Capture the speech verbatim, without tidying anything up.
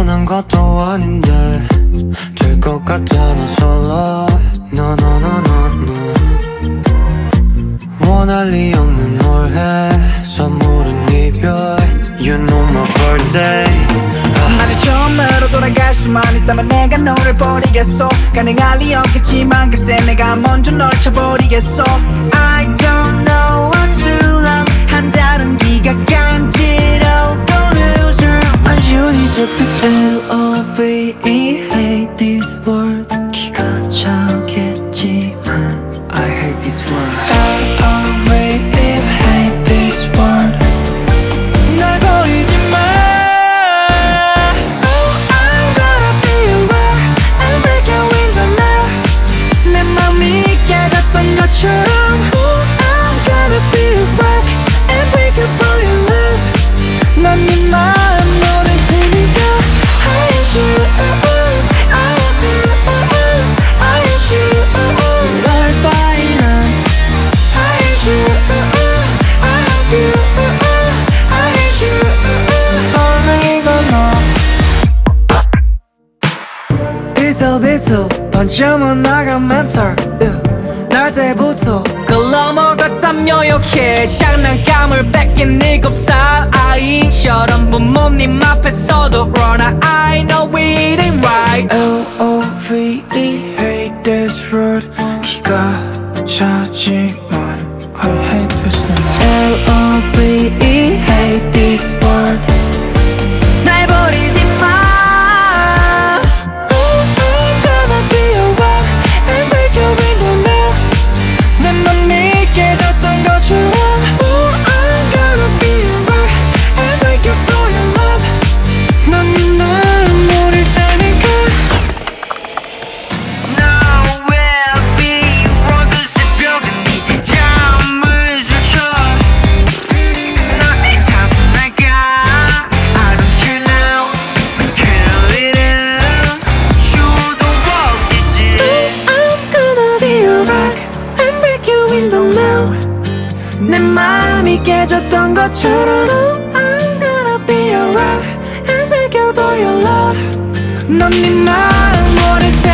원한 것도 아닌데 될 것 같아 나 솔로 No no no no no 원할 리 없는 올해 선물은 이별 You know my birthday 만약 처음으로 돌아갈 수만 있다면 내가 너를 버리겠어 가능할 리 없겠지만 그때 내가 먼저 널 쳐버리겠어 I don't know what to love 한자른 기가 간지러워 loser 완전히 접근 L O V E hate this word 기가 차겠지만 I hate this word L O V E hate this word 날 버리지 마 것처럼 Ooh, I'm gonna be a rock and break up all your love 난 네 마음 모를 테니까 I hate you, oh, oh, I hate you, oh, oh, I hate you, oh, oh 그럴 바에 난 I hate you, oh, oh, I hate you, oh, oh, I hate you, oh, oh 설레고 너 비틀비틀 반쯤은 나간 멘탈 날 때부터 그걸 넘어갔다며 욕해 장난감을 뺏긴 일곱 살 아이처럼 부모님 앞에서도 run I know it ain't right L O V E hate this word 기가 차지만 I hate this word L O V E hate this word 날 버리지 마 내 마음이 깨졌던 것처럼 I'm gonna be a rock and break your boy your love 넌 네 마음 모를 테